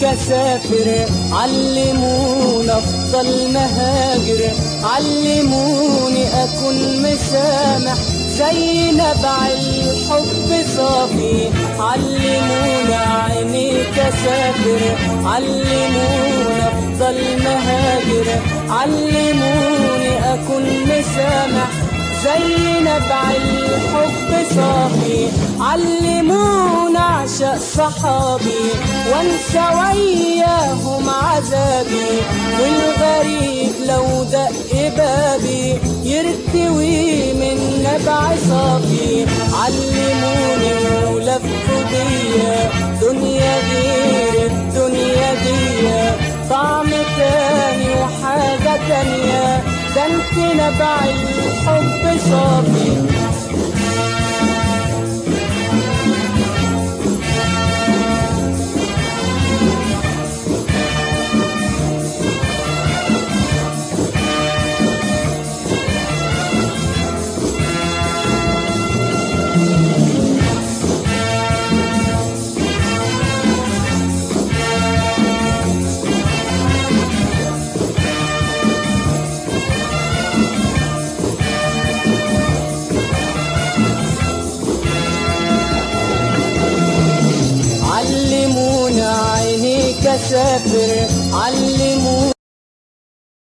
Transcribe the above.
اسافر، علموني افضل مهاجر، علموني اكون مسامح زي نبع الحب صافي، علموني عينيك اسافر، علموني افضل مهاجر، علموني اكون مسامح زي نبع الحب صافي، علموني اعشق صحابي وانسى وياهم عذابي، والغريب لو دق بابي يرتوي من نبع صافي، علموني ولفوا بيا دنيا غير الدنيا دي، طعم تاني وحاجة تانية، ده انت نبع الحب صافي. علموني عينيك اسافر، علموني